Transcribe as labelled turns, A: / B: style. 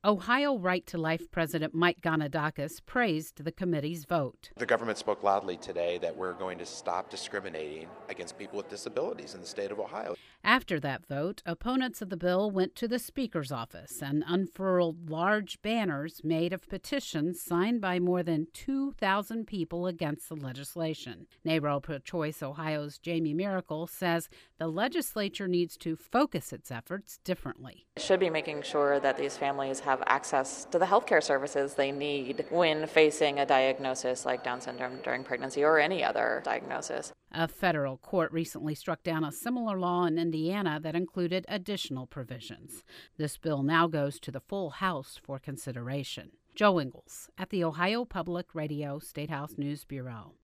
A: Ohio Right to Life President Mike Ganadakis praised the committee's vote.
B: The government spoke loudly today that we're going to stop discriminating against people with disabilities in the state of Ohio.
A: After that vote, opponents of the bill went to the Speaker's office and unfurled large banners made of petitions signed by more than 2,000 people against the legislation. NARAL Pro-Choice Ohio's Jamie Miracle says the legislature needs to focus its efforts differently.
C: It should be making sure that these families have access to the healthcare services they need when facing a diagnosis like Down syndrome during pregnancy or any other diagnosis.
A: A federal court recently struck down a similar law in Indiana that included additional provisions. This bill now goes to the full House for consideration. Joe Ingles at the Ohio Public Radio Statehouse News Bureau.